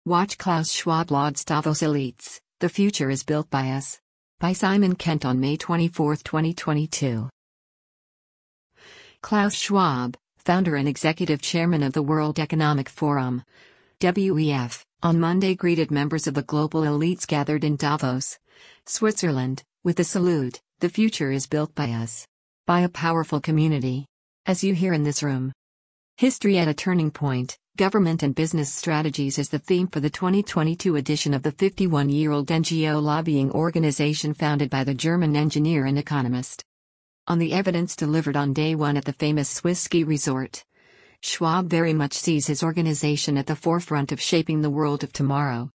Watch Klaus Schwab lauds Davos elites, the future is built by us. By Simon Kent on May 24, 2022. Klaus Schwab, founder and executive chairman of the World Economic Forum, WEF, on Monday greeted members of the global elites gathered in Davos, Switzerland, with the salute, "The future is built by us. By a powerful community. As you hear in this room." History at a turning point. Government and Business Strategies is the theme for the 2022 edition of the 51-year-old NGO lobbying organization founded by the German engineer and economist. On the evidence delivered on day one at the famous Swiss ski resort, Schwab very much sees his organization at the forefront of shaping the world of tomorrow.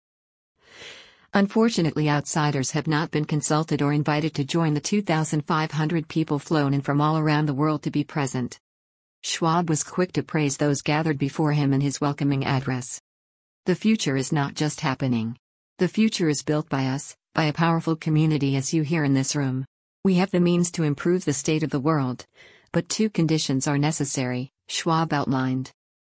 Unfortunately, outsiders have not been consulted or invited to join the 2,500 people flown in from all around the world to be present. Schwab was quick to praise those gathered before him in his welcoming address. The future is not just happening. The future is built by us, by a powerful community as you hear in this room. We have the means to improve the state of the world, but two conditions are necessary, Schwab outlined.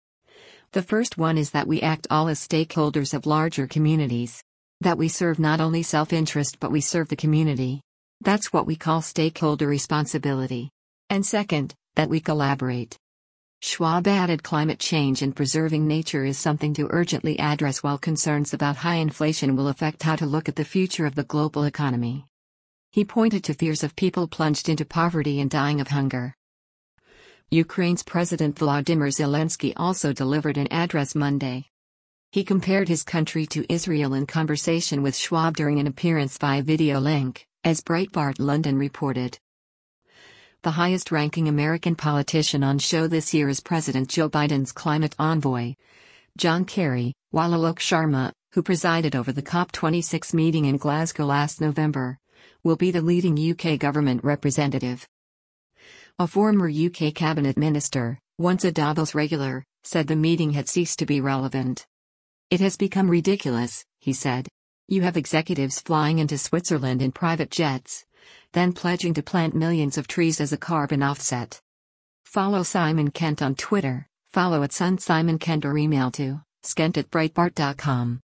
The first one is that we act all as stakeholders of larger communities. That we serve not only self-interest but we serve the community. That's what we call stakeholder responsibility. And second, that we collaborate. Schwab added climate change and preserving nature is something to urgently address while concerns about high inflation will affect how to look at the future of the global economy. He pointed to fears of people plunged into poverty and dying of hunger. Ukraine's President Volodymyr Zelensky also delivered an address Monday. He compared his country to Israel in conversation with Schwab during an appearance via video link, as Breitbart London reported. The highest-ranking American politician on show this year is President Joe Biden's climate envoy, John Kerry, while Alok Sharma, who presided over the COP26 meeting in Glasgow last November, will be the leading UK government representative. A former UK cabinet minister, once a Davos regular, said the meeting had ceased to be relevant. "It has become ridiculous," he said. "You have executives flying into Switzerland in private jets, then pledging to plant millions of trees as a carbon offset." Follow Simon Kent on Twitter, follow @SunSimonKent or email to skent@breitbart.com.